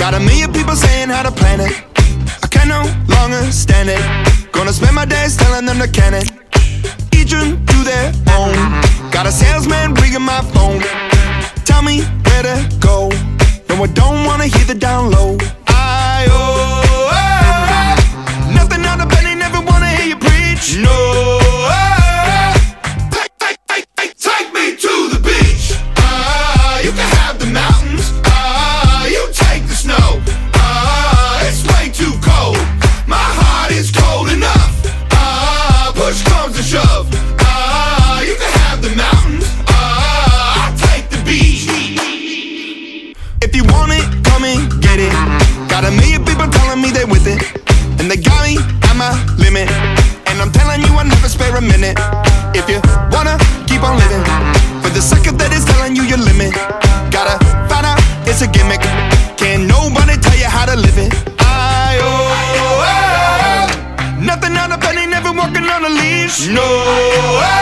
Got a million people saying how to plan it. I can no longer stand it. Gonna spend my days telling them to can it. Each one do their own. Got a salesman ringing my phone. Tell me where to go. No, I don't wanna hear the down low. Nothing out of penny, never wanna hear you preach. No. Take me to the beach. You can have the mountains. You take the snow. It's way too cold. My heart is cold enough. Push comes to shove. You can have the mountains. I'll take the beach. If you want it, come and get it. Got a million people telling me they with it, and they got me at my limit. And I'm telling you I never spare a minute. If you wanna keep on living, for the sucker that is telling you your limit, gotta find out it's a gimmick. Can't nobody tell you how to live it. Nothing on a penny, never walking on a leash. No.